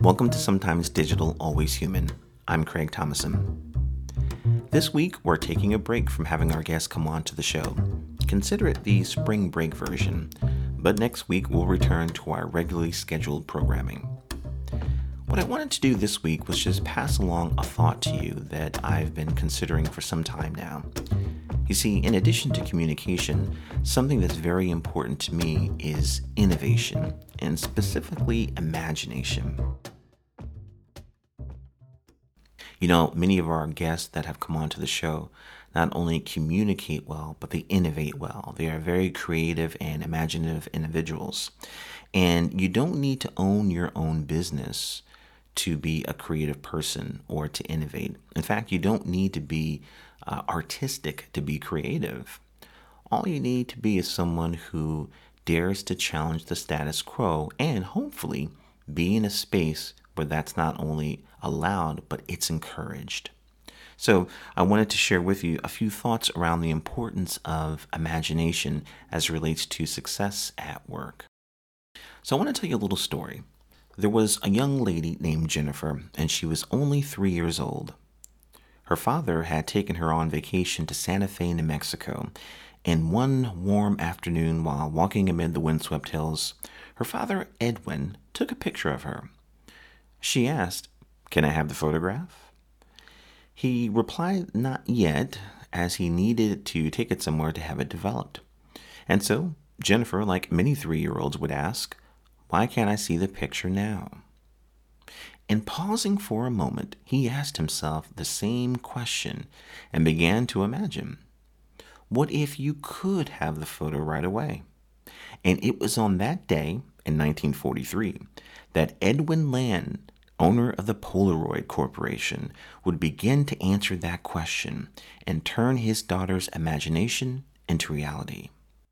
Welcome to Sometimes Digital, Always Human. I'm Craig Thomason. This week, we're taking a break from having our guests come on to the show. Consider it the spring break version, but next week we'll return to our regularly scheduled programming. What I wanted to do this week was just pass along a thought to you that I've been considering for some time now. You see, in addition to communication, something that's very important to me is innovation, and specifically imagination. You know, many of our guests that have come onto the show not only communicate well, but they innovate well. They are very creative and imaginative individuals. And you don't need to own your own business to be a creative person or to innovate. In fact, you don't need to be artistic to be creative. All you need to be is someone who dares to challenge the status quo and hopefully be in a space where that's not only allowed, but it's encouraged. So I wanted to share with you a few thoughts around the importance of imagination as it relates to success at work. So I want to tell you a little story. There was a young lady named Jennifer, and she was only 3 years old. Her father had taken her on vacation to Santa Fe, New Mexico, and one warm afternoon while walking amid the windswept hills, her father, Edwin, took a picture of her. She asked, "Can I have the photograph?" He replied not yet, as he needed to take it somewhere to have it developed. And so Jennifer, like many 3-year-olds, would ask, "Why can't I see the picture now?" And pausing for a moment, he asked himself the same question and began to imagine. What if you could have the photo right away? And it was on that day, in 1943, that Edwin Land, owner of the Polaroid Corporation, would begin to answer that question and turn his daughter's imagination into reality.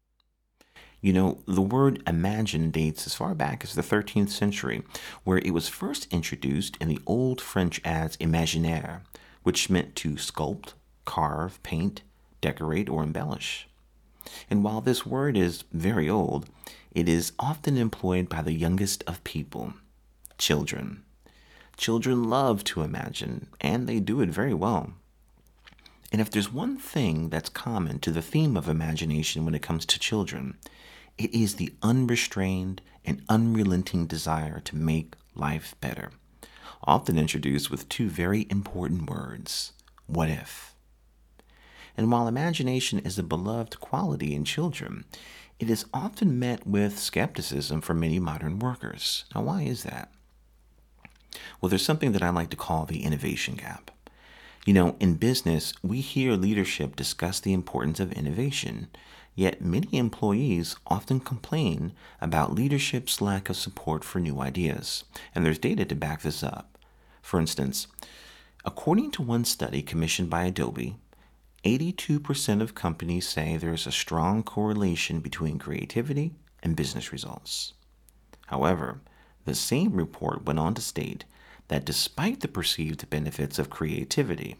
You know, the word imagine dates as far back as the 13th century, where it was first introduced in the old French as imaginaire, which meant to sculpt, carve, paint, decorate, or embellish. And while this word is very old, it is often employed by the youngest of people, children. Children love to imagine, and they do it very well. And if there's one thing that's common to the theme of imagination when it comes to children, it is the unrestrained and unrelenting desire to make life better, often introduced with two very important words, what if? And while imagination is a beloved quality in children, it is often met with skepticism from many modern workers. Now, why is that? Well, there's something that I like to call the innovation gap. You know, in business, we hear leadership discuss the importance of innovation, yet many employees often complain about leadership's lack of support for new ideas, and there's data to back this up. For instance, according to one study commissioned by Adobe, 82% of companies say there's a strong correlation between creativity and business results. However, the same report went on to state that despite the perceived benefits of creativity,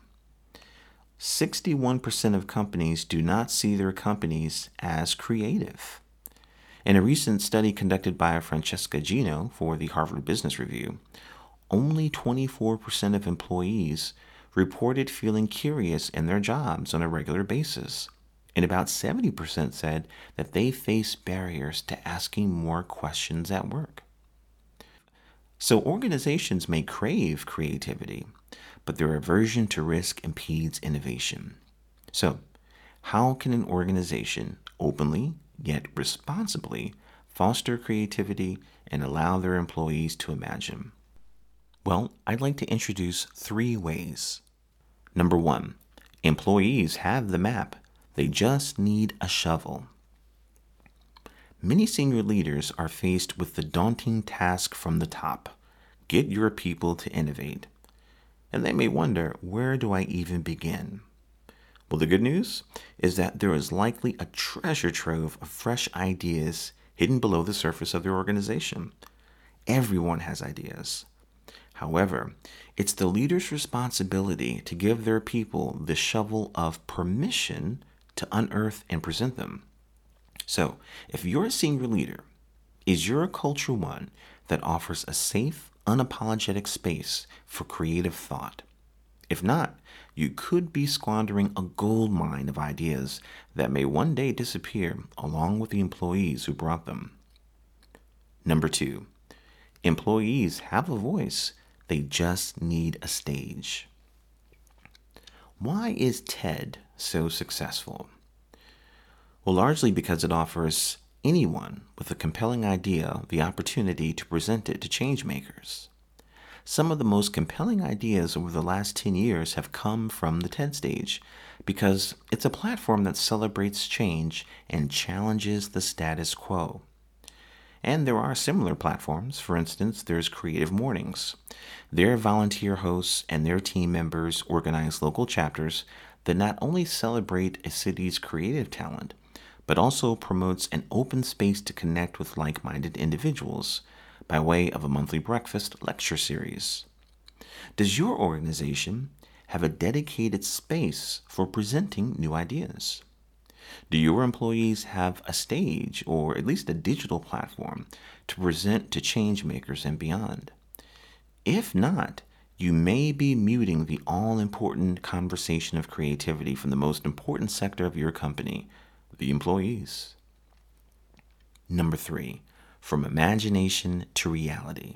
61% of companies do not see their companies as creative. In a recent study conducted by Francesca Gino for the Harvard Business Review, only 24% of employees reported feeling curious in their jobs on a regular basis, and about 70% said that they face barriers to asking more questions at work. So organizations may crave creativity, but their aversion to risk impedes innovation. So, how can an organization openly, yet responsibly, foster creativity and allow their employees to imagine? Well, I'd like to introduce 3 ways. Number 1, employees have the map. They just need a shovel. Many senior leaders are faced with the daunting task from the top. Get your people to innovate. And they may wonder, where do I even begin? Well, the good news is that there is likely a treasure trove of fresh ideas hidden below the surface of their organization. Everyone has ideas. However, it's the leader's responsibility to give their people the shovel of permission to unearth and present them. So, if you're a senior leader, is your culture one that offers a safe, unapologetic space for creative thought. If not, you could be squandering a gold mine of ideas that may one day disappear along with the employees who brought them. Number 2, employees have a voice, they just need a stage. Why is TED so successful? Well, largely because it offers anyone with a compelling idea the opportunity to present it to changemakers. Some of the most compelling ideas over the last 10 years have come from the TED stage because it's a platform that celebrates change and challenges the status quo. And there are similar platforms. For instance, there's Creative Mornings. Their volunteer hosts and their team members organize local chapters that not only celebrate a city's creative talent, but also promotes an open space to connect with like-minded individuals by way of a monthly breakfast lecture series. Does your organization have a dedicated space for presenting new ideas? Do your employees have a stage or at least a digital platform to present to change makers and beyond? If not, you may be muting the all-important conversation of creativity from the most important sector of your company, the employees. Number 3, from imagination to reality.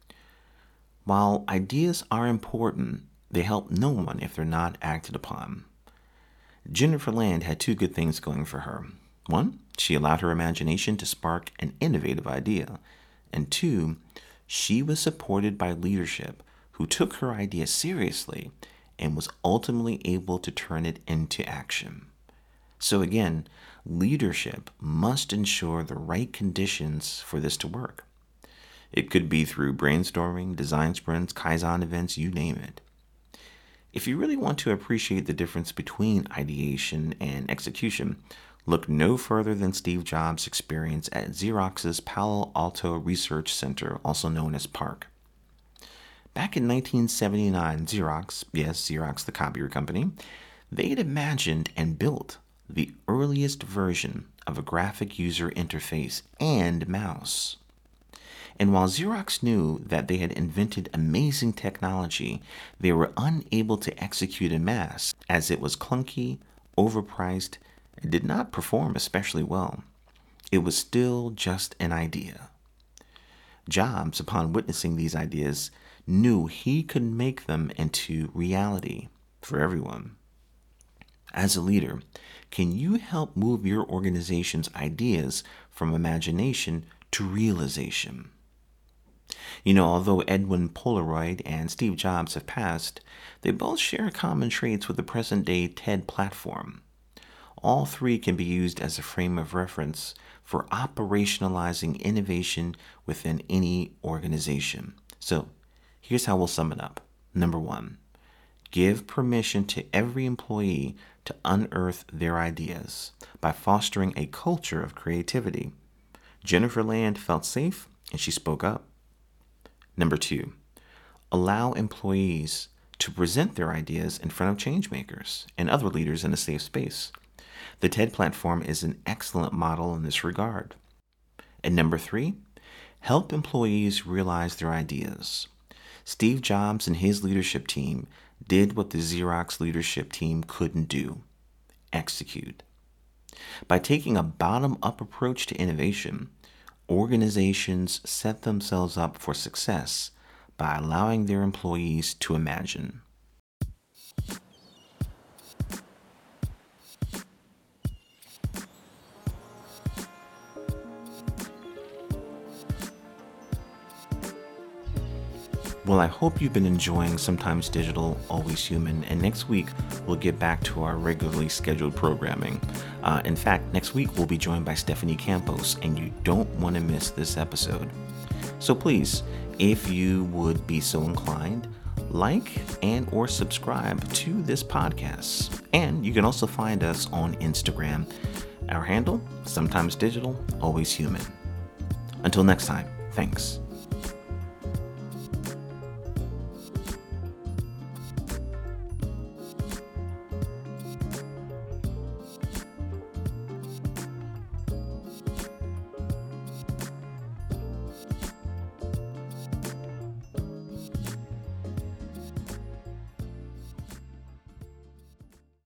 While ideas are important, they help no one if they're not acted upon. Jennifer Land had 2 good things going for her. 1, she allowed her imagination to spark an innovative idea. And 2, she was supported by leadership who took her idea seriously and was ultimately able to turn it into action. So again, leadership must ensure the right conditions for this to work. It could be through brainstorming, design sprints, Kaizen events, you name it. If you really want to appreciate the difference between ideation and execution, look no further than Steve Jobs' experience at Xerox's Palo Alto Research Center, also known as PARC. Back in 1979, Xerox, yes, Xerox, the copier company, they had imagined and built the earliest version of a graphic user interface and mouse. And while Xerox knew that they had invented amazing technology, they were unable to execute en masse as it was clunky, overpriced, and did not perform especially well. It was still just an idea. Jobs, upon witnessing these ideas, knew he could make them into reality for everyone. As a leader, can you help move your organization's ideas from imagination to realization? Although Edwin Polaroid and Steve Jobs have passed, they both share common traits with the present-day TED platform. All 3 can be used as a frame of reference for operationalizing innovation within any organization. So, here's how we'll sum it up. Number 1, give permission to every employee to unearth their ideas by fostering a culture of creativity. Jennifer Land felt safe and she spoke up. Number 2, allow employees to present their ideas in front of changemakers and other leaders in a safe space. The TED platform is an excellent model in this regard. And number 3, help employees realize their ideas. Steve Jobs and his leadership team did what the Xerox leadership team couldn't do: execute. By taking a bottom-up approach to innovation, organizations set themselves up for success by allowing their employees to imagine. Well, I hope you've been enjoying Sometimes Digital, Always Human, and next week we'll get back to our regularly scheduled programming. In fact, next week we'll be joined by Stephanie Campos, and you don't want to miss this episode. So please, if you would be so inclined, like and or subscribe to this podcast. And you can also find us on Instagram. Our handle, Sometimes Digital, Always Human. Until next time, thanks.